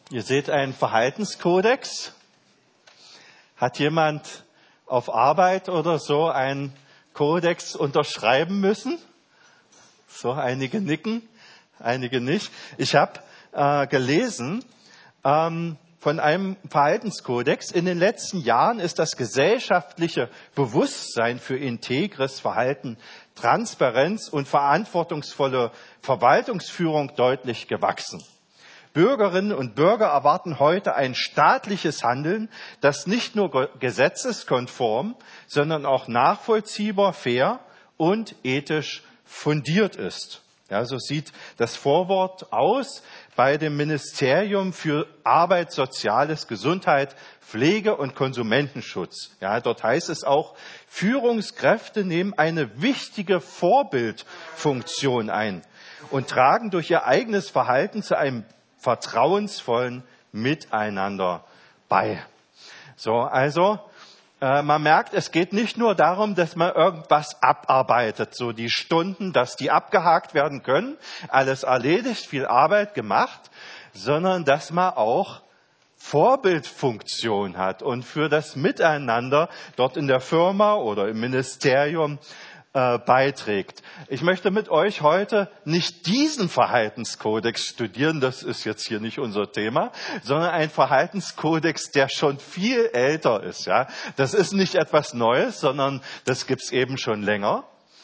Ihr seht einen Verhaltenskodex. Hat jemand auf Arbeit oder so einen Kodex unterschreiben müssen? So, einige nicken, einige nicht. Ich habe gelesen von einem Verhaltenskodex. In den letzten Jahren ist das gesellschaftliche Bewusstsein für integres Verhalten, Transparenz und verantwortungsvolle Verwaltungsführung deutlich gewachsen. Bürgerinnen und Bürger erwarten heute ein staatliches Handeln, das nicht nur gesetzeskonform, sondern auch nachvollziehbar, fair und ethisch fundiert ist. Ja, so sieht das Vorwort aus bei dem Ministerium für Arbeit, Soziales, Gesundheit, Pflege und Konsumentenschutz. Ja, dort heißt es auch, Führungskräfte nehmen eine wichtige Vorbildfunktion ein und tragen durch ihr eigenes Verhalten zu einem vertrauensvollen Miteinander bei. So, also man merkt, es geht nicht nur darum, dass man irgendwas abarbeitet, so die Stunden, dass die abgehakt werden können, alles erledigt, viel Arbeit gemacht, sondern dass man auch Vorbildfunktion hat und für das Miteinander dort in der Firma oder im Ministerium beiträgt. Ich möchte mit euch heute nicht diesen Verhaltenskodex studieren, das ist jetzt hier nicht unser Thema, sondern ein Verhaltenskodex, der schon viel älter ist. Ja, das ist nicht etwas Neues, sondern das gibt's eben schon länger.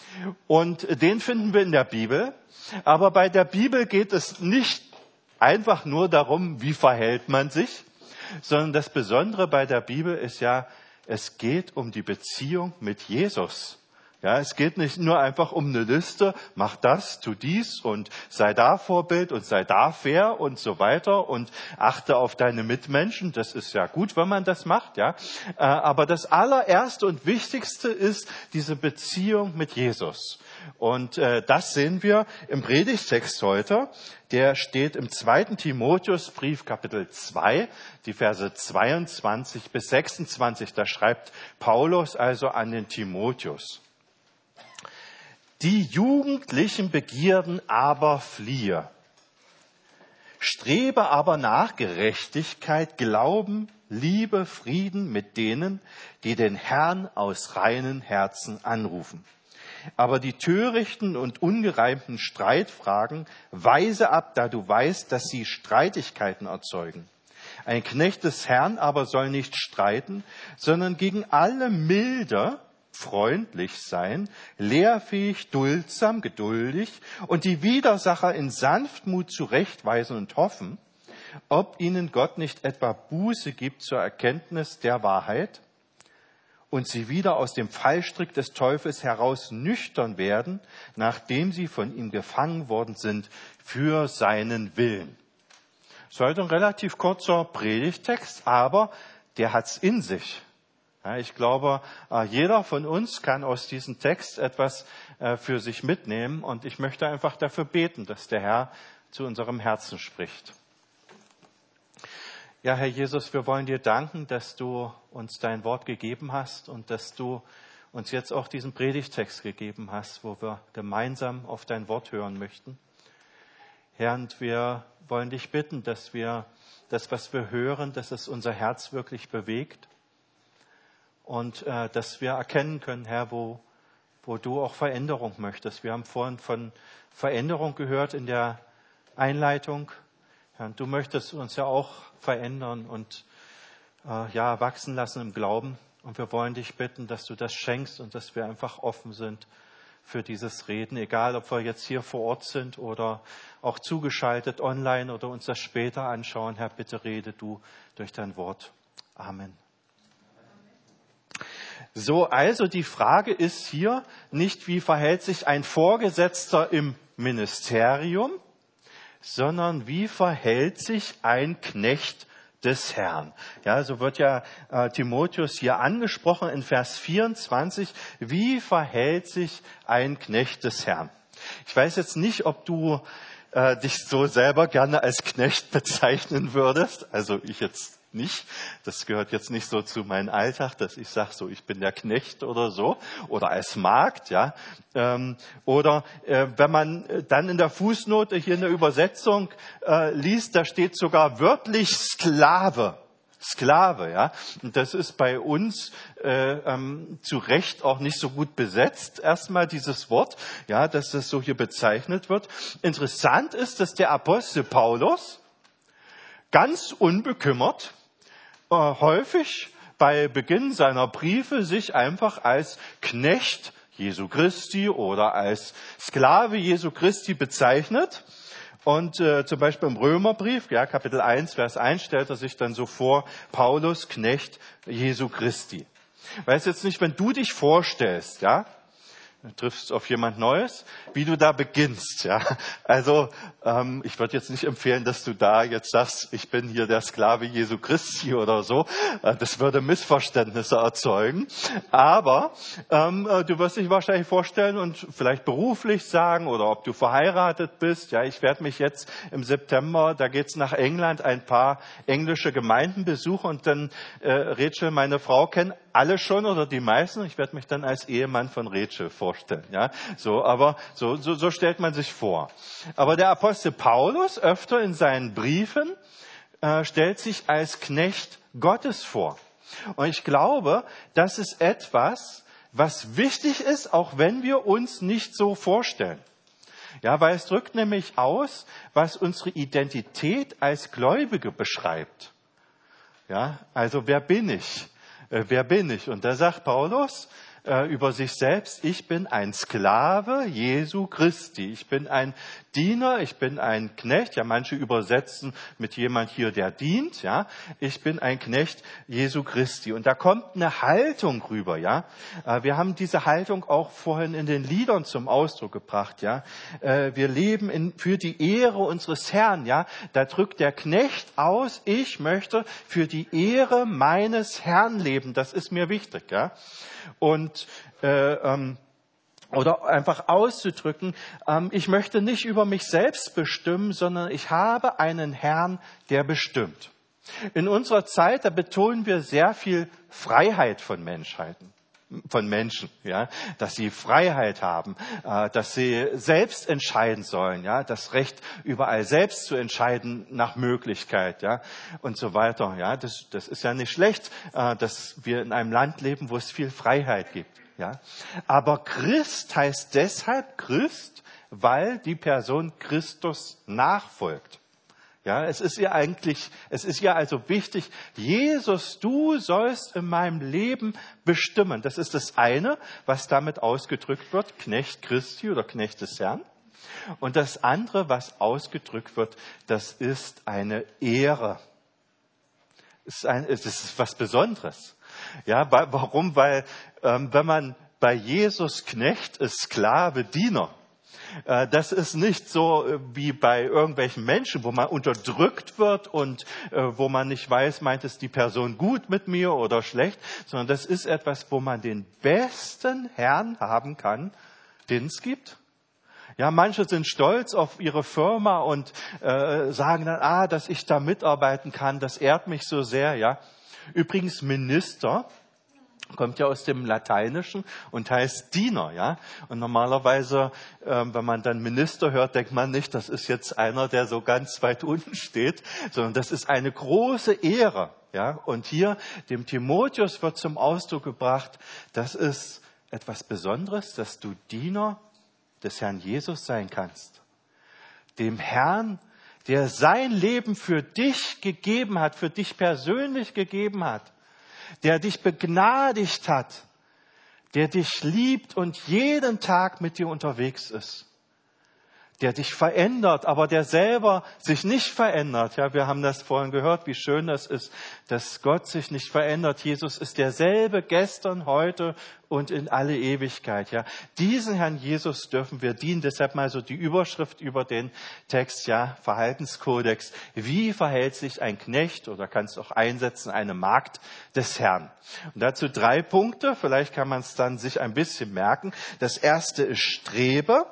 Und den finden wir in der Bibel. Aber bei der Bibel geht es nicht einfach nur darum, wie verhält man sich, sondern das Besondere bei der Bibel ist ja, es geht um die Beziehung mit Jesus. Ja, es geht nicht nur einfach um eine Liste, mach das, tu dies und sei da Vorbild und sei da fair und so weiter und achte auf deine Mitmenschen. Das ist ja gut, wenn man das macht, ja. Aber das allererste und wichtigste ist diese Beziehung mit Jesus. Und das sehen wir im Predigtext heute. Der steht im 2. Timotheusbrief, Kapitel 2, die Verse 22 bis 26. Da schreibt Paulus also an den Timotheus. Die jugendlichen Begierden aber fliehe. Strebe aber nach Gerechtigkeit, Glauben, Liebe, Frieden mit denen, die den Herrn aus reinen Herzen anrufen. Aber die törichten und ungereimten Streitfragen weise ab, da du weißt, dass sie Streitigkeiten erzeugen. Ein Knecht des Herrn aber soll nicht streiten, sondern gegen alle milde, freundlich sein, lehrfähig, duldsam, geduldig und die Widersacher in Sanftmut zurechtweisen und hoffen, ob ihnen Gott nicht etwa Buße gibt zur Erkenntnis der Wahrheit und sie wieder aus dem Fallstrick des Teufels heraus nüchtern werden, nachdem sie von ihm gefangen worden sind für seinen Willen. Das ist heute ein relativ kurzer Predigtext, aber der hat's in sich. Ja, ich glaube, jeder von uns kann aus diesem Text etwas für sich mitnehmen und ich möchte einfach dafür beten, dass der Herr zu unserem Herzen spricht. Ja, Herr Jesus, wir wollen dir danken, dass du uns dein Wort gegeben hast und dass du uns jetzt auch diesen Predigtext gegeben hast, wo wir gemeinsam auf dein Wort hören möchten. Herr, und wir wollen dich bitten, dass wir das, was wir hören, dass es unser Herz wirklich bewegt. Und dass wir erkennen können, Herr, wo du auch Veränderung möchtest. Wir haben vorhin von Veränderung gehört in der Einleitung. Herr, und du möchtest uns ja auch verändern und wachsen lassen im Glauben. Und wir wollen dich bitten, dass du das schenkst und dass wir einfach offen sind für dieses Reden. Egal, ob wir jetzt hier vor Ort sind oder auch zugeschaltet online oder uns das später anschauen. Herr, bitte rede du durch dein Wort. Amen. So, also die Frage ist hier nicht, wie verhält sich ein Vorgesetzter im Ministerium, sondern wie verhält sich ein Knecht des Herrn. Ja, so wird ja Timotheus hier angesprochen in Vers 24. Wie verhält sich ein Knecht des Herrn? Ich weiß jetzt nicht, ob du dich so selber gerne als Knecht bezeichnen würdest. Also ich jetzt nicht. Das gehört jetzt nicht so zu meinem Alltag, dass ich sage, so ich bin der Knecht oder so oder als Magd, ja. Oder wenn man dann in der Fußnote hier in der Übersetzung liest, da steht sogar wörtlich Sklave. Sklave, ja. Und das ist bei uns zu Recht auch nicht so gut besetzt, erstmal dieses Wort, ja, dass das so hier bezeichnet wird. Interessant ist, dass der Apostel Paulus ganz unbekümmert häufig bei Beginn seiner Briefe sich einfach als Knecht Jesu Christi oder als Sklave Jesu Christi bezeichnet. Und zum Beispiel im Römerbrief, ja, Kapitel 1, Vers 1, stellt er sich dann so vor, Paulus, Knecht Jesu Christi. Weiß jetzt nicht, wenn du dich vorstellst, ja, du triffst auf jemand Neues, wie du da beginnst, ja. Also ich würde jetzt nicht empfehlen, dass du da jetzt sagst, ich bin hier der Sklave Jesu Christi oder so. Das würde Missverständnisse erzeugen. Aber du wirst dich wahrscheinlich vorstellen und vielleicht beruflich sagen oder ob du verheiratet bist. Ja, ich werde mich jetzt im September, da geht's nach England, ein paar englische Gemeinden besuchen und dann Rachel, meine Frau, kennen alle schon oder die meisten. Ich werde mich dann als Ehemann von Rachel vorstellen. Ja, so, aber so stellt man sich vor. Aber der Apostel Paulus öfter in seinen Briefen stellt sich als Knecht Gottes vor. Und ich glaube, das ist etwas, was wichtig ist, auch wenn wir uns nicht so vorstellen. Ja, weil es drückt nämlich aus, was unsere Identität als Gläubige beschreibt. Ja, also wer bin ich? Wer bin ich? Und da sagt Paulus über sich selbst, ich bin ein Sklave Jesu Christi. Ich bin ein Diener, ich bin ein Knecht. Ja, manche übersetzen mit jemand hier, der dient. Ja, ich bin ein Knecht Jesu Christi. Und da kommt eine Haltung rüber. Ja, wir haben diese Haltung auch vorhin in den Liedern zum Ausdruck gebracht. Ja, wir leben für die Ehre unseres Herrn. Ja, da drückt der Knecht aus, ich möchte für die Ehre meines Herrn leben. Das ist mir wichtig. Ja. Und oder einfach auszudrücken, ich möchte nicht über mich selbst bestimmen, sondern ich habe einen Herrn, der bestimmt. In unserer Zeit, da betonen wir sehr viel Freiheit von Menschen, ja, dass sie Freiheit haben, dass sie selbst entscheiden sollen, ja, das Recht überall selbst zu entscheiden nach Möglichkeit, ja, und so weiter, ja, das ist ja nicht schlecht, dass wir in einem Land leben, wo es viel Freiheit gibt, ja, aber Christ heißt deshalb Christ, weil die Person Christus nachfolgt. Ja, es ist ihr also wichtig, Jesus, du sollst in meinem Leben bestimmen. Das ist das eine, was damit ausgedrückt wird, Knecht Christi oder Knecht des Herrn. Und das andere, was ausgedrückt wird, das ist eine Ehre. Es ist was Besonderes. Ja, warum? Weil, wenn man bei Jesus Knecht ist, Sklave, Diener, das ist nicht so wie bei irgendwelchen Menschen, wo man unterdrückt wird und wo man nicht weiß, meint es die Person gut mit mir oder schlecht, sondern das ist etwas, wo man den besten Herrn haben kann, den es gibt. Ja, manche sind stolz auf ihre Firma und sagen dann, dass ich da mitarbeiten kann, das ehrt mich so sehr. Ja, übrigens Minister kommt ja aus dem Lateinischen und heißt Diener, ja. Und normalerweise, wenn man dann Minister hört, denkt man nicht, das ist jetzt einer, der so ganz weit unten steht, sondern das ist eine große Ehre, ja. Und hier, dem Timotheus wird zum Ausdruck gebracht, das ist etwas Besonderes, dass du Diener des Herrn Jesus sein kannst. Dem Herrn, der sein Leben für dich gegeben hat, für dich persönlich gegeben hat, der dich begnadigt hat, der dich liebt und jeden Tag mit dir unterwegs ist, der dich verändert, aber der selber sich nicht verändert. Ja, wir haben das vorhin gehört, wie schön das ist, dass Gott sich nicht verändert. Jesus ist derselbe gestern, heute und in alle Ewigkeit. Ja, diesen Herrn Jesus dürfen wir dienen. Deshalb mal so die Überschrift über den Text, ja, Verhaltenskodex. Wie verhält sich ein Knecht oder kannst du auch einsetzen, eine Magd des Herrn? Und dazu 3 Punkte. Vielleicht kann man es dann sich ein bisschen merken. Das erste ist Strebe.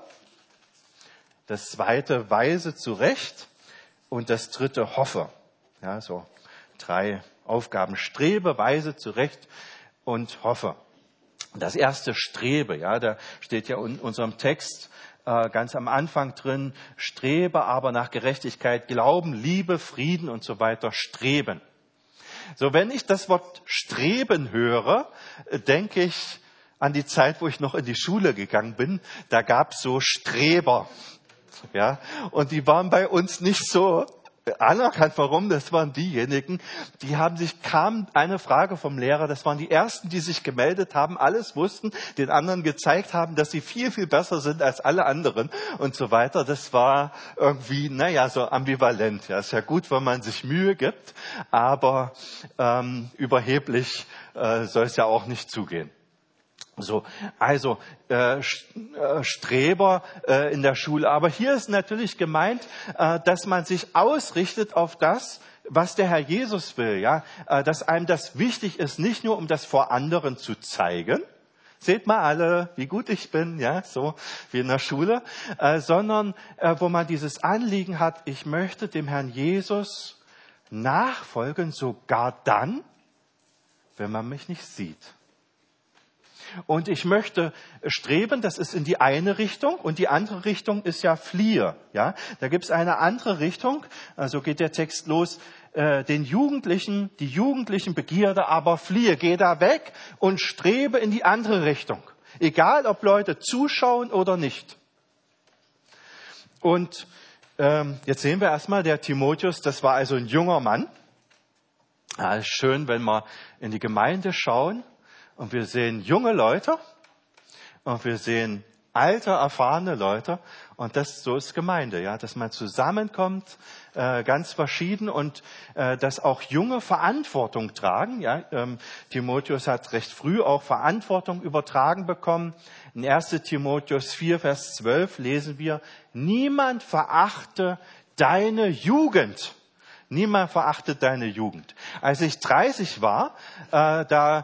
Das zweite, weise zurecht. Und das dritte, hoffe. Ja, so 3 Aufgaben. Strebe, weise zurecht und hoffe. Das erste Strebe, ja, da steht ja in unserem Text ganz am Anfang drin, strebe aber nach Gerechtigkeit, Glauben, Liebe, Frieden und so weiter, streben. So, wenn ich das Wort streben höre, denke ich an die Zeit, wo ich noch in die Schule gegangen bin. Da gab es so Streber, ja, und die waren bei uns nicht so anerkannt. Warum? Das waren diejenigen, kam eine Frage vom Lehrer, das waren die Ersten, die sich gemeldet haben, alles wussten, den anderen gezeigt haben, dass sie viel, viel besser sind als alle anderen und so weiter. Das war irgendwie, so ambivalent. Ja, ist ja gut, wenn man sich Mühe gibt, aber überheblich soll es ja auch nicht zugehen. So, also Streber in der Schule. Aber hier ist natürlich gemeint, dass man sich ausrichtet auf das, was der Herr Jesus will. Ja, dass einem das wichtig ist, nicht nur um das vor anderen zu zeigen. Seht mal alle, wie gut ich bin, ja, so wie in der Schule, sondern wo man dieses Anliegen hat, ich möchte dem Herrn Jesus nachfolgen, sogar dann, wenn man mich nicht sieht. Und ich möchte streben, das ist in die eine Richtung, und die andere Richtung ist ja fliehe. Ja, da gibt es eine andere Richtung, also geht der Text los, die jugendlichen Begierde aber fliehe, geh da weg und strebe in die andere Richtung. Egal, ob Leute zuschauen oder nicht. Und jetzt sehen wir erstmal, der Timotheus, das war also ein junger Mann. Ja, ist schön, wenn wir in die Gemeinde schauen. Und wir sehen junge Leute und wir sehen alte, erfahrene Leute. Und so ist Gemeinde, ja, dass man zusammenkommt, ganz verschieden und dass auch Junge Verantwortung tragen. Ja, Timotheus hat recht früh auch Verantwortung übertragen bekommen. In 1. Timotheus 4, Vers 12 lesen wir, niemand verachte deine Jugend. Niemand verachtet deine Jugend. Als ich 30 war, da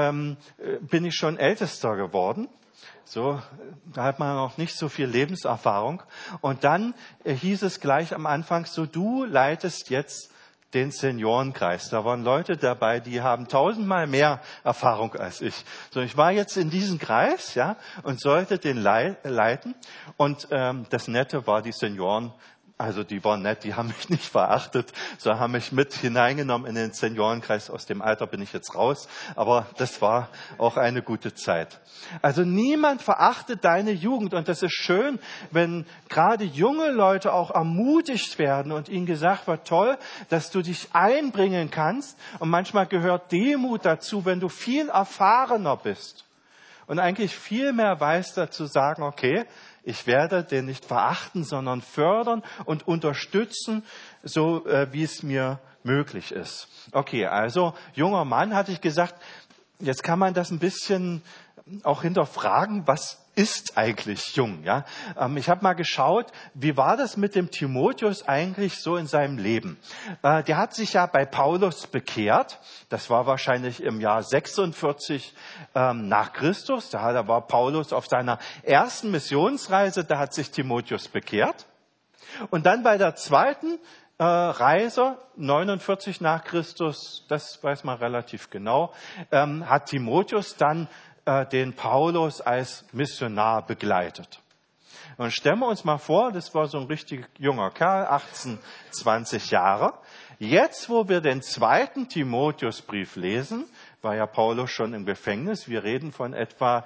bin ich schon Ältester geworden. So, da hat man noch nicht so viel Lebenserfahrung. Und dann hieß es gleich am Anfang so, du leitest jetzt den Seniorenkreis. Da waren Leute dabei, die haben 1000-mal mehr Erfahrung als ich. So, ich war jetzt in diesem Kreis, ja, und sollte den leiten. Und das Nette war, die Senioren, also die waren nett, die haben mich nicht verachtet, so haben mich mit hineingenommen in den Seniorenkreis. Aus dem Alter bin ich jetzt raus, aber das war auch eine gute Zeit. Also niemand verachtet deine Jugend und das ist schön, wenn gerade junge Leute auch ermutigt werden und ihnen gesagt wird, toll, dass du dich einbringen kannst. Und manchmal gehört Demut dazu, wenn du viel erfahrener bist und eigentlich viel mehr weißt, dazu sagen, okay, ich werde den nicht verachten, sondern fördern und unterstützen, so wie es mir möglich ist. Okay, also junger Mann, hatte ich gesagt, jetzt kann man das ein bisschen auch hinterfragen, was ist eigentlich jung? Ja? Ich habe mal geschaut, wie war das mit dem Timotheus eigentlich so in seinem Leben? Der hat sich ja bei Paulus bekehrt. Das war wahrscheinlich im Jahr 46 nach Christus. Da war Paulus auf seiner ersten Missionsreise, da hat sich Timotheus bekehrt. Und dann bei der zweiten Reise, 49 nach Christus, das weiß man relativ genau, hat Timotheus dann den Paulus als Missionar begleitet. Und stellen wir uns mal vor, das war so ein richtig junger Kerl, 18, 20 Jahre. Jetzt, wo wir den zweiten Timotheusbrief lesen, war ja Paulus schon im Gefängnis. Wir reden von etwa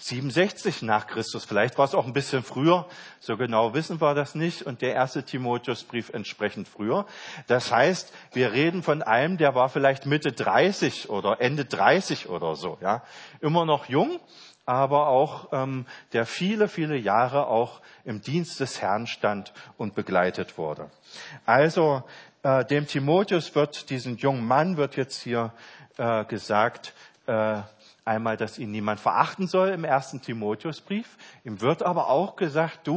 67 nach Christus. Vielleicht war es auch ein bisschen früher. So genau wissen wir das nicht. Und der erste Timotheusbrief entsprechend früher. Das heißt, wir reden von einem, der war vielleicht Mitte 30 oder Ende 30 oder so. Ja, immer noch jung, aber auch der viele, viele Jahre auch im Dienst des Herrn stand und begleitet wurde. Also dem Timotheus diesen jungen Mann wird jetzt hier gesagt, einmal, dass ihn niemand verachten soll im 1. Timotheusbrief. Ihm wird aber auch gesagt,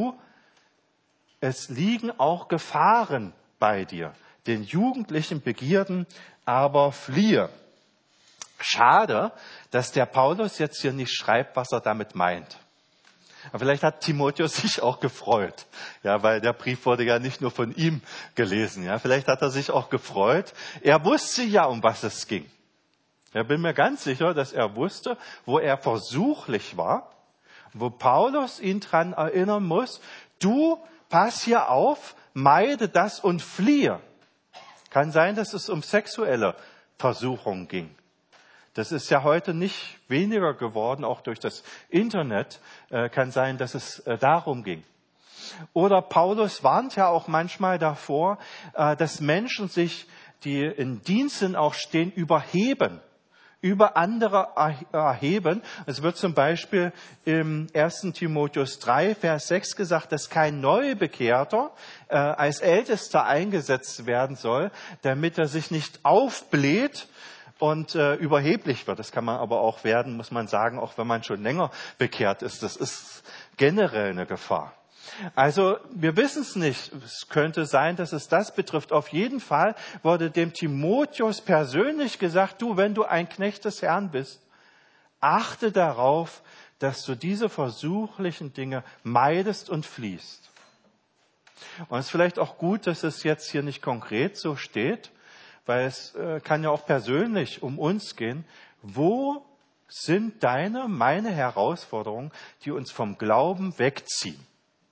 es liegen auch Gefahren bei dir, den jugendlichen Begierden aber fliehe. Schade, dass der Paulus jetzt hier nicht schreibt, was er damit meint. Aber vielleicht hat Timotheus sich auch gefreut, ja, weil der Brief wurde ja nicht nur von ihm gelesen, ja. Vielleicht hat er sich auch gefreut. Er wusste ja, um was es ging. Ich bin mir ganz sicher, dass er wusste, wo er versuchlich war, wo Paulus ihn dran erinnern muss, du pass hier auf, meide das und fliehe. Kann sein, dass es um sexuelle Versuchung ging. Das ist ja heute nicht weniger geworden, auch durch das Internet kann sein, dass es darum ging. Oder Paulus warnt ja auch manchmal davor, dass Menschen sich, die in Diensten auch stehen, überheben, über andere erheben. Es wird zum Beispiel im 1. Timotheus 3, Vers 6 gesagt, dass kein Neubekehrter als Ältester eingesetzt werden soll, damit er sich nicht aufbläht und überheblich wird. Das kann man aber auch werden, muss man sagen, auch wenn man schon länger bekehrt ist. Das ist generell eine Gefahr. Also wir wissen es nicht. Es könnte sein, dass es das betrifft. Auf jeden Fall wurde dem Timotheus persönlich gesagt, du, wenn du ein Knecht des Herrn bist, achte darauf, dass du diese versuchlichen Dinge meidest und fliehst. Und es ist vielleicht auch gut, dass es jetzt hier nicht konkret so steht, weil es kann ja auch persönlich um uns gehen. Wo sind meine Herausforderungen, die uns vom Glauben wegziehen?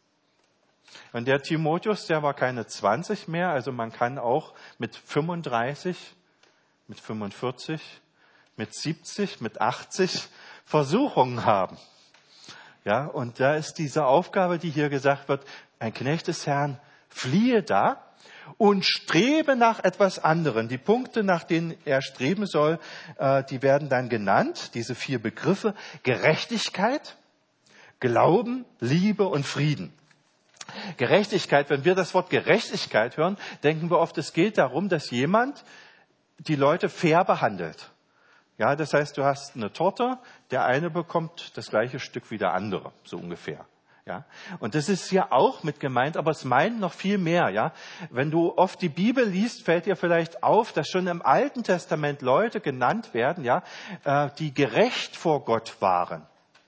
Und der Timotheus, der war keine 20 mehr, also man kann auch mit 35, mit 45, mit 70, mit 80 Versuchungen haben. Ja, und da ist diese Aufgabe, die hier gesagt wird, ein Knecht des Herrn, fliehe da und strebe nach etwas anderem. Die Punkte, nach denen er streben soll, die werden dann genannt, diese 4 Begriffe: Gerechtigkeit, Glauben, Liebe und Frieden. Gerechtigkeit, wenn wir das Wort Gerechtigkeit hören, denken wir oft, es geht darum, dass jemand die Leute fair behandelt. Ja, das heißt, du hast eine Torte, der eine bekommt das gleiche Stück wie der andere, so ungefähr. Ja, und das ist hier auch mit gemeint, aber es meint noch viel mehr. Ja, wenn du oft die Bibel liest, fällt dir vielleicht auf, dass schon im Alten Testament Leute genannt werden, ja, die gerecht vor Gott waren.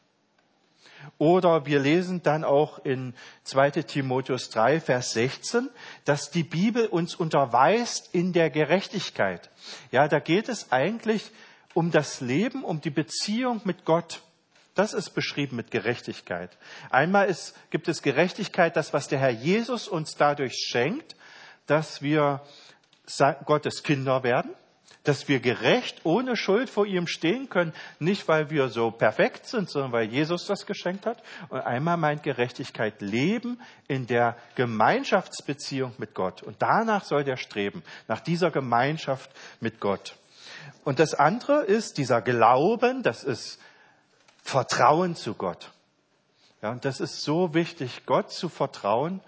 Oder wir lesen dann auch in 2. Timotheus 3, Vers 16, dass die Bibel uns unterweist in der Gerechtigkeit. Ja, da geht es eigentlich um das Leben, um die Beziehung mit Gott. Das ist beschrieben mit Gerechtigkeit. Einmal gibt es Gerechtigkeit, das, was der Herr Jesus uns dadurch schenkt, dass wir Gottes Kinder werden, dass wir gerecht, ohne Schuld vor ihm stehen können, nicht weil wir so perfekt sind, sondern weil Jesus das geschenkt hat. Und einmal meint Gerechtigkeit Leben in der Gemeinschaftsbeziehung mit Gott. Und danach soll der streben, nach dieser Gemeinschaft mit Gott. Und das andere ist dieser Glauben, das ist Vertrauen zu Gott. Ja, und das ist so wichtig, Gott zu vertrauen,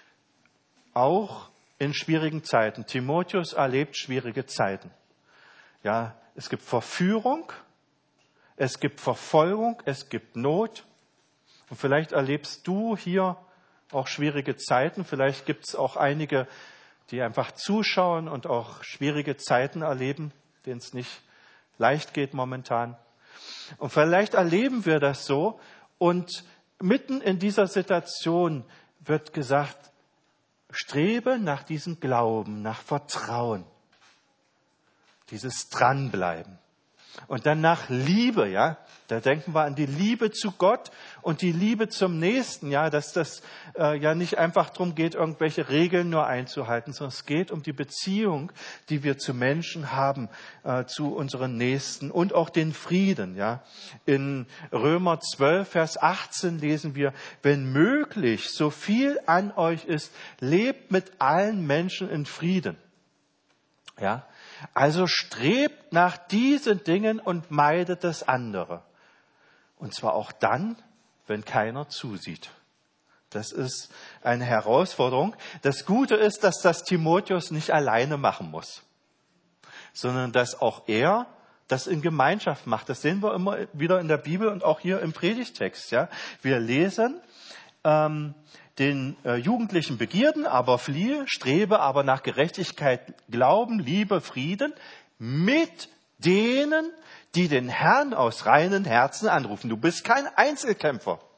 auch in schwierigen Zeiten. Timotheus erlebt schwierige Zeiten. Ja, es gibt Verführung, es gibt Verfolgung, es gibt Not. Und vielleicht erlebst du hier auch schwierige Zeiten. Vielleicht gibt es auch einige, die einfach zuschauen und auch schwierige Zeiten erleben, denen es nicht leicht geht momentan. Und vielleicht erleben wir das so. Und mitten in dieser Situation wird gesagt, strebe nach diesem Glauben, nach Vertrauen. Dieses Dranbleiben. Und dann nach Liebe, ja. Da denken wir an die Liebe zu Gott und die Liebe zum Nächsten, ja. Dass das ja nicht einfach darum geht, irgendwelche Regeln nur einzuhalten, sondern es geht um die Beziehung, die wir zu Menschen haben, zu unseren Nächsten und auch den Frieden, ja. In Römer 12, Vers 18 lesen wir, wenn möglich, so viel an euch ist, lebt mit allen Menschen in Frieden. Ja. Also strebt nach diesen Dingen und meidet das andere. Und zwar auch dann, wenn keiner zusieht. Das ist eine Herausforderung. Das Gute ist, dass das Timotheus nicht alleine machen muss, sondern dass auch er das in Gemeinschaft macht. Das sehen wir immer wieder in der Bibel und auch hier im Predigtext. Ja. Wir lesen, den jugendlichen Begierden aber fliehe, strebe aber nach Gerechtigkeit, Glauben, Liebe, Frieden mit denen, die den Herrn aus reinen Herzen anrufen. Du bist kein Einzelkämpfer.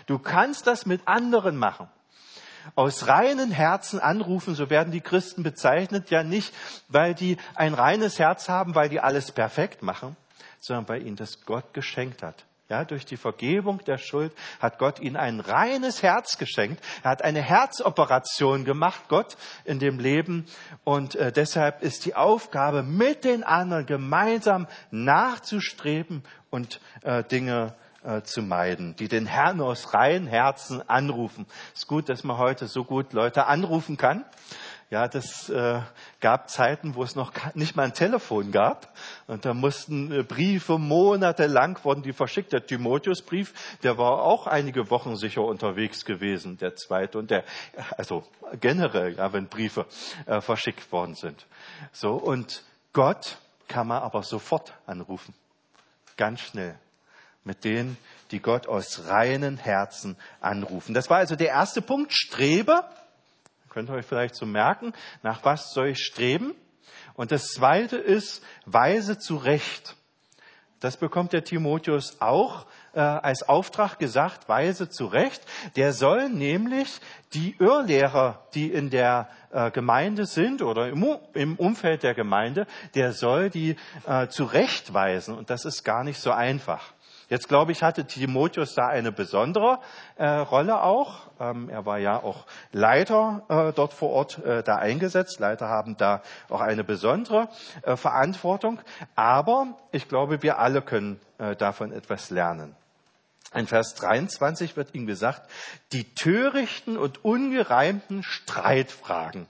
Du kannst das mit anderen machen. Aus reinen Herzen anrufen, so werden die Christen bezeichnet, ja nicht, weil die ein reines Herz haben, weil die alles perfekt machen, sondern weil ihnen das Gott geschenkt hat. Ja, durch die Vergebung der Schuld hat Gott ihnen ein reines Herz geschenkt. Er hat eine Herzoperation gemacht, Gott, in dem Leben. Und deshalb ist die Aufgabe, mit den anderen gemeinsam nachzustreben und Dinge zu meiden, die den Herrn aus reinem Herzen anrufen. Es ist gut, dass man heute so gut Leute anrufen kann. Ja, das gab Zeiten, wo es noch nicht mal ein Telefon gab. Und da mussten Briefe monatelang wurden die verschickt. Der Timotheusbrief, der war auch einige Wochen sicher unterwegs gewesen, der zweite. Und also generell, ja, wenn Briefe verschickt worden sind. So, und Gott kann man aber sofort anrufen. Ganz schnell. Mit denen, die Gott aus reinen Herzen anrufen. Das war also der erste Punkt. Strebe. Könnt ihr euch vielleicht so merken, nach was soll ich streben? Und das zweite ist, weise zurecht. Das bekommt der Timotheus auch als Auftrag gesagt, weise zurecht. Der soll nämlich die Irrlehrer, die in der Gemeinde sind oder im Umfeld der Gemeinde, der soll die zurechtweisen. Und das ist gar nicht so einfach. Jetzt, glaube ich, hatte Timotheus da eine besondere Rolle auch. Er war ja auch Leiter dort vor Ort da eingesetzt. Leiter haben da auch eine besondere Verantwortung. Aber ich glaube, wir alle können davon etwas lernen. In Vers 23 wird ihm gesagt, die törichten und ungereimten Streitfragen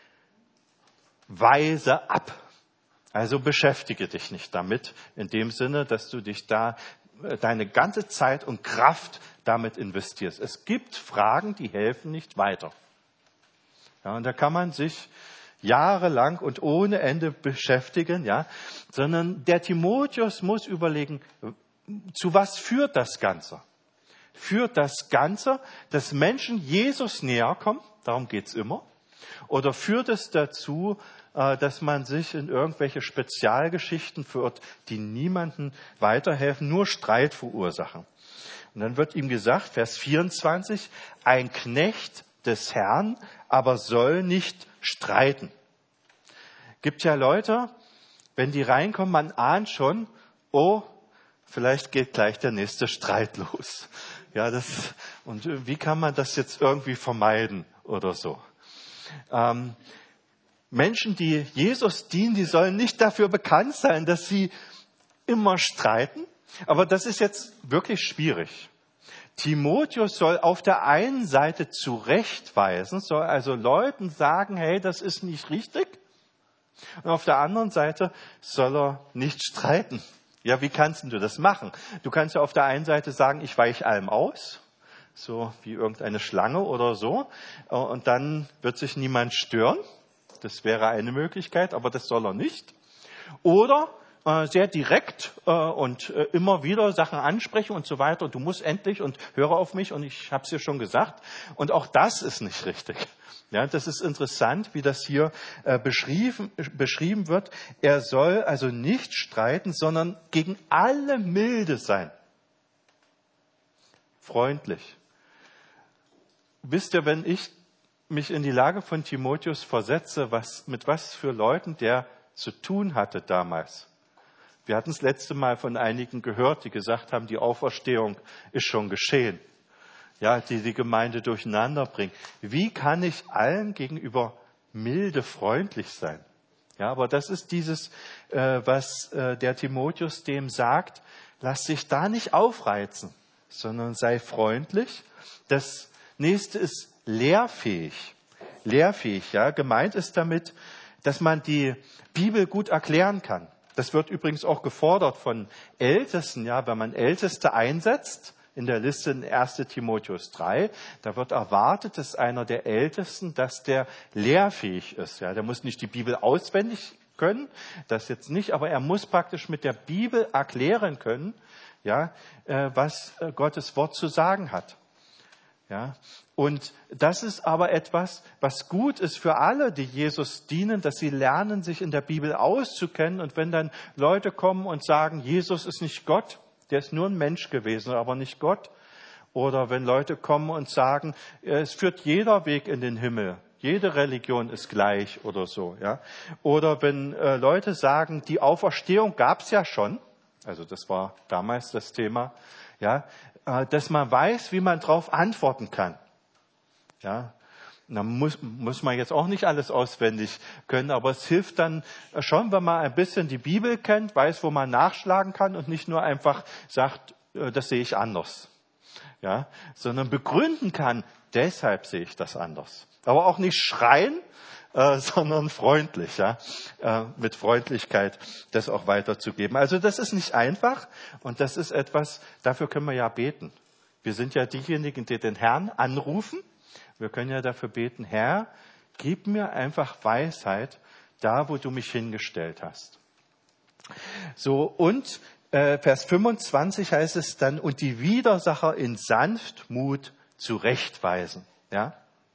weise ab. Also beschäftige dich nicht damit, in dem Sinne, dass du dich da deine ganze Zeit und Kraft damit investierst. Es gibt Fragen, die helfen nicht weiter. Ja, und da kann man sich jahrelang und ohne Ende beschäftigen, ja, sondern der Timotheus muss überlegen, zu was führt das Ganze? Führt das Ganze, dass Menschen Jesus näher kommen? Darum geht's immer. Oder führt es dazu, dass man sich in irgendwelche Spezialgeschichten führt, die niemandem weiterhelfen, nur Streit verursachen? Und dann wird ihm gesagt, Vers 24, ein Knecht des Herrn, aber soll nicht streiten. Gibt ja Leute, wenn die reinkommen, man ahnt schon, oh, vielleicht geht gleich der nächste Streit los. Ja, und wie kann man das jetzt irgendwie vermeiden oder so? Menschen, die Jesus dienen, die sollen nicht dafür bekannt sein, dass sie immer streiten. Aber das ist jetzt wirklich schwierig. Timotheus soll auf der einen Seite zurechtweisen, soll also Leuten sagen, hey, das ist nicht richtig. Und auf der anderen Seite soll er nicht streiten. Ja, wie kannst du das machen? Du kannst ja auf der einen Seite sagen, ich weiche allem aus, so wie irgendeine Schlange oder so. Und dann wird sich niemand stören. Das wäre eine Möglichkeit, aber das soll er nicht. Oder sehr direkt und immer wieder Sachen ansprechen und so weiter. Du musst endlich und höre auf mich und ich habe es dir schon gesagt. Und auch das ist nicht richtig. Ja, das ist interessant, wie das hier beschrieben wird. Er soll also nicht streiten, sondern gegen alle milde sein. Freundlich. Wisst ihr, wenn ich mich in die Lage von Timotheus versetze, mit was für Leuten der zu tun hatte damals. Wir hatten es letzte Mal von einigen gehört, die gesagt haben, die Auferstehung ist schon geschehen. Ja, die Gemeinde durcheinander bringen. Wie kann ich allen gegenüber milde, freundlich sein? Ja, aber das ist dieses, was der Timotheus dem sagt. Lass dich da nicht aufreizen, sondern sei freundlich. Das nächste ist lehrfähig. Lehrfähig, ja. Gemeint ist damit, dass man die Bibel gut erklären kann. Das wird übrigens auch gefordert von Ältesten, ja. Wenn man Älteste einsetzt, in der Liste in 1. Timotheus 3, da wird erwartet, dass einer der Ältesten, dass der lehrfähig ist, ja. Der muss nicht die Bibel auswendig können, das jetzt nicht, aber er muss praktisch mit der Bibel erklären können, ja, was Gottes Wort zu sagen hat. Ja, und das ist aber etwas, was gut ist für alle, die Jesus dienen, dass sie lernen, sich in der Bibel auszukennen. Und wenn dann Leute kommen und sagen, Jesus ist nicht Gott, der ist nur ein Mensch gewesen, aber nicht Gott. Oder wenn Leute kommen und sagen, es führt jeder Weg in den Himmel. Jede Religion ist gleich oder so. Ja? Oder wenn Leute sagen, die Auferstehung gab es ja schon. Also das war damals das Thema. Ja? Dass man weiß, wie man darauf antworten kann. Ja? Da muss man jetzt auch nicht alles auswendig können, aber es hilft dann schon, wenn man ein bisschen die Bibel kennt, weiß, wo man nachschlagen kann und nicht nur einfach sagt, das sehe ich anders. Ja, sondern begründen kann, deshalb sehe ich das anders. Aber auch nicht schreien, sondern freundlich, ja, mit Freundlichkeit das auch weiterzugeben. Also das ist nicht einfach und das ist etwas, dafür können wir ja beten. Wir sind ja diejenigen, die den Herrn anrufen. Wir können ja dafür beten, Herr, gib mir einfach Weisheit da, wo du mich hingestellt hast. So, und Vers 25 heißt es dann, und die Widersacher in Sanftmut zurechtweisen. Ja?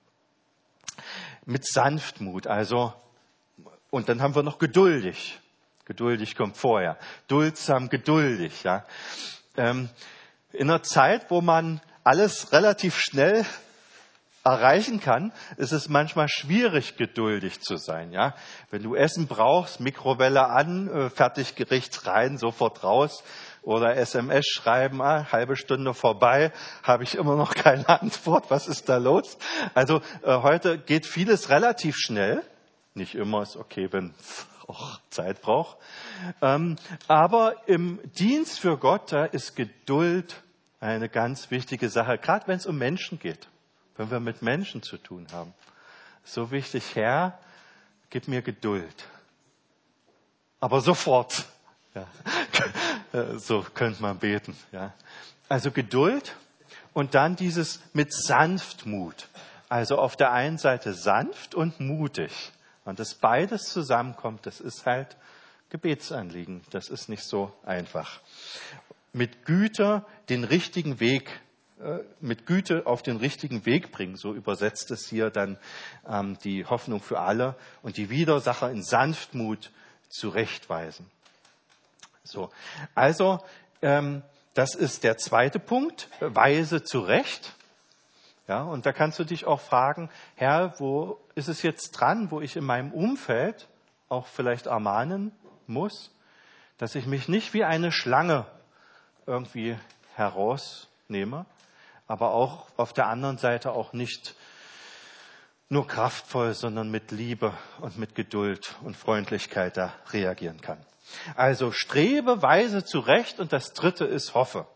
Mit Sanftmut, also, und dann haben wir noch geduldig. Geduldig kommt vorher. Duldsam, geduldig. Ja? In einer Zeit, wo man alles relativ schnell erreichen kann, ist es manchmal schwierig, geduldig zu sein. Ja? Wenn du Essen brauchst, Mikrowelle an, Fertiggericht rein, sofort raus. Oder SMS schreiben, halbe Stunde vorbei, habe ich immer noch keine Antwort, was ist da los? Also heute geht vieles relativ schnell. Nicht immer, ist okay, wenn es auch Zeit braucht. Aber im Dienst für Gott, da ist Geduld eine ganz wichtige Sache, gerade wenn es um Menschen geht. Wenn wir mit Menschen zu tun haben. So wichtig, Herr, gib mir Geduld. Aber sofort. Ja. So könnte man beten. Ja. Also Geduld und dann dieses mit Sanftmut. Also auf der einen Seite sanft und mutig. Und das beides zusammenkommt, das ist halt Gebetsanliegen. Das ist nicht so einfach. Mit Güte den richtigen Weg mit Güte auf den richtigen Weg bringen. So übersetzt es hier dann die Hoffnung für alle und die Widersacher in Sanftmut zurechtweisen. So, also das ist der zweite Punkt, weise zurecht. Ja, und da kannst du dich auch fragen, Herr, wo ist es jetzt dran, wo ich in meinem Umfeld auch vielleicht ermahnen muss, dass ich mich nicht wie eine Schlange irgendwie herausnehme, aber auch auf der anderen Seite auch nicht nur kraftvoll, sondern mit Liebe und mit Geduld und Freundlichkeit da reagieren kann. Also strebe weise zurecht und das dritte ist hoffe.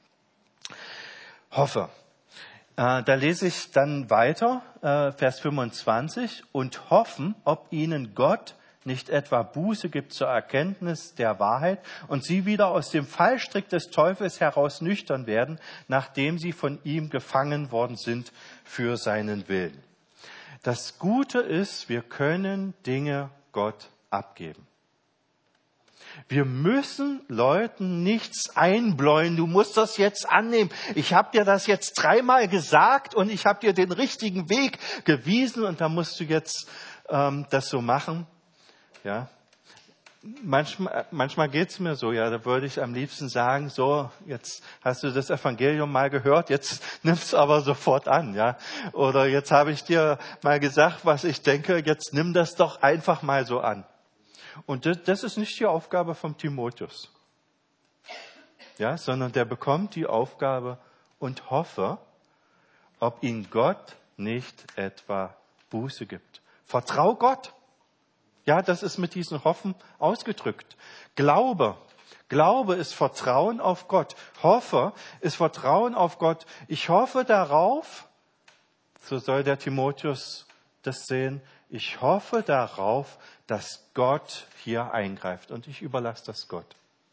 Hoffe. Da lese ich dann weiter, Vers 25, und hoffen, ob ihnen Gott nicht etwa Buße gibt zur Erkenntnis der Wahrheit und sie wieder aus dem Fallstrick des Teufels heraus nüchtern werden, nachdem sie von ihm gefangen worden sind für seinen Willen. Das Gute ist, wir können Dinge Gott abgeben. Wir müssen Leuten nichts einbläuen. Du musst das jetzt annehmen. Ich habe dir das jetzt 3-mal gesagt und ich habe dir den richtigen Weg gewiesen und da musst du jetzt das so machen. Ja, manchmal geht's mir so, ja, da würde ich am liebsten sagen, so, jetzt hast du das Evangelium mal gehört, jetzt nimm's aber sofort an, ja. Oder jetzt habe ich dir mal gesagt, was ich denke, jetzt nimm das doch einfach mal so an. Und das ist nicht die Aufgabe von Timotheus, ja, sondern der bekommt die Aufgabe und hoffe, ob ihn Gott nicht etwa Buße gibt. Vertrau Gott. Ja, das ist mit diesem Hoffen ausgedrückt. Glaube ist Vertrauen auf Gott. Hoffe ist Vertrauen auf Gott. Ich hoffe darauf, so soll der Timotheus das sehen, ich hoffe darauf, dass Gott hier eingreift und ich überlasse das Gott.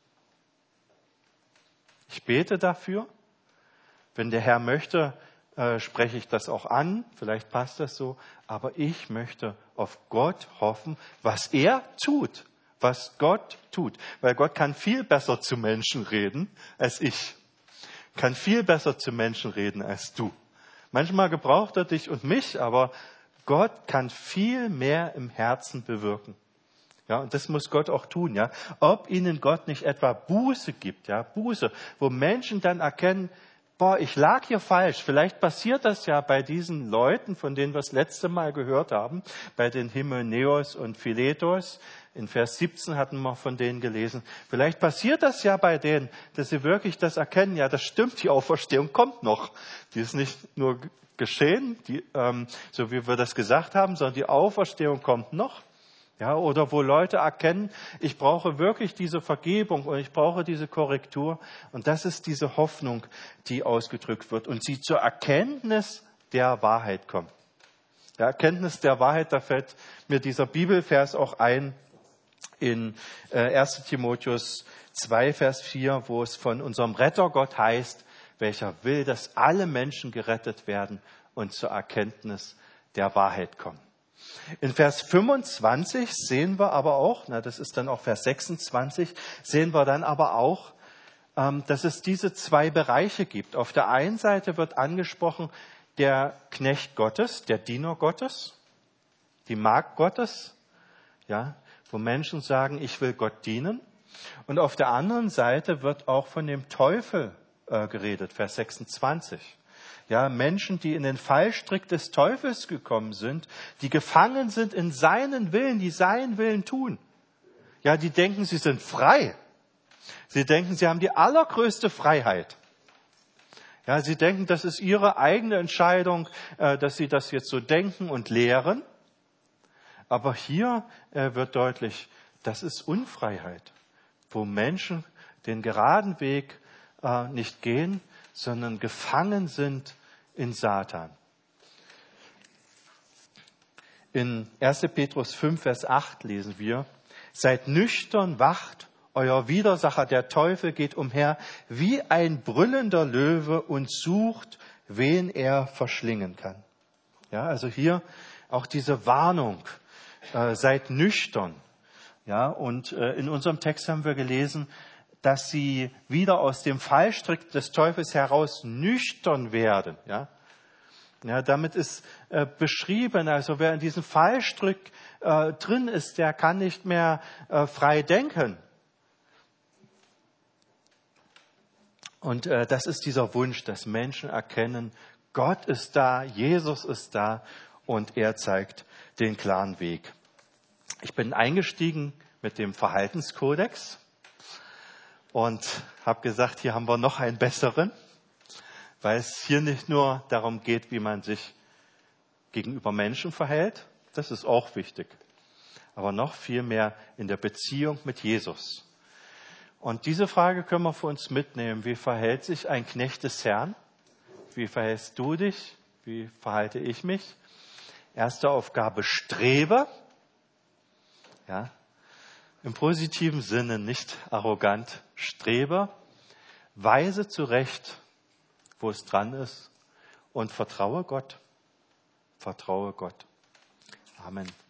Ich bete dafür. Wenn der Herr möchte, spreche ich das auch an, vielleicht passt das so, aber ich möchte auf Gott hoffen, was er tut, was Gott tut. Weil Gott kann viel besser zu Menschen reden als ich, kann viel besser zu Menschen reden als du. Manchmal gebraucht er dich und mich, aber Gott kann viel mehr im Herzen bewirken. Ja, und das muss Gott auch tun, ja. Ob ihnen Gott nicht etwa Buße gibt, ja, Buße, wo Menschen dann erkennen, ich lag hier falsch. Vielleicht passiert das ja bei diesen Leuten, von denen wir das letzte Mal gehört haben, bei den Hymenäus und Philetos. In Vers 17 hatten wir von denen gelesen. Vielleicht passiert das ja bei denen, dass sie wirklich das erkennen. Ja, das stimmt, die Auferstehung kommt noch. Die ist nicht nur geschehen, so wie wir das gesagt haben, sondern die Auferstehung kommt noch. Ja, oder wo Leute erkennen, ich brauche wirklich diese Vergebung und ich brauche diese Korrektur. Und das ist diese Hoffnung, die ausgedrückt wird und sie zur Erkenntnis der Wahrheit kommen. Ja, Erkenntnis der Wahrheit, da fällt mir dieser Bibelvers auch ein in 1. Timotheus 2, Vers 4, wo es von unserem Rettergott heißt, welcher will, dass alle Menschen gerettet werden und zur Erkenntnis der Wahrheit kommen. In Vers 25 sehen wir aber auch, das ist dann auch Vers 26, sehen wir dann aber auch, dass es diese zwei Bereiche gibt. Auf der einen Seite wird angesprochen der Knecht Gottes, der Diener Gottes, die Magd Gottes, ja, wo Menschen sagen, ich will Gott dienen. Und auf der anderen Seite wird auch von dem Teufel geredet, Vers 26. Ja, Menschen, die in den Fallstrick des Teufels gekommen sind, die gefangen sind in seinen Willen, die seinen Willen tun. Ja, die denken, sie sind frei. Sie denken, sie haben die allergrößte Freiheit. Ja, sie denken, das ist ihre eigene Entscheidung, dass sie das jetzt so denken und lehren. Aber hier wird deutlich, das ist Unfreiheit, wo Menschen den geraden Weg nicht gehen, sondern gefangen sind in Satan. In 1. Petrus 5, Vers 8 lesen wir, seid nüchtern, wacht, euer Widersacher, der Teufel, geht umher wie ein brüllender Löwe und sucht, wen er verschlingen kann. Ja, also hier auch diese Warnung, seid nüchtern. Ja, und in unserem Text haben wir gelesen, dass sie wieder aus dem Fallstrick des Teufels heraus nüchtern werden. Ja, ja, damit ist beschrieben, also wer in diesem Fallstrick drin ist, der kann nicht mehr frei denken. Und das ist dieser Wunsch, dass Menschen erkennen, Gott ist da, Jesus ist da und er zeigt den klaren Weg. Ich bin eingestiegen mit dem Verhaltenskodex und habe gesagt, hier haben wir noch einen besseren, weil es hier nicht nur darum geht, wie man sich gegenüber Menschen verhält, das ist auch wichtig, aber noch viel mehr in der Beziehung mit Jesus. Und diese Frage können wir für uns mitnehmen. Wie verhält sich ein Knecht des Herrn? Wie verhältst du dich? Wie verhalte ich mich? Erste Aufgabe, strebe. Ja, im positiven Sinne, nicht arrogant, strebe, weise zurecht, wo es dran ist und vertraue Gott. Vertraue Gott. Amen.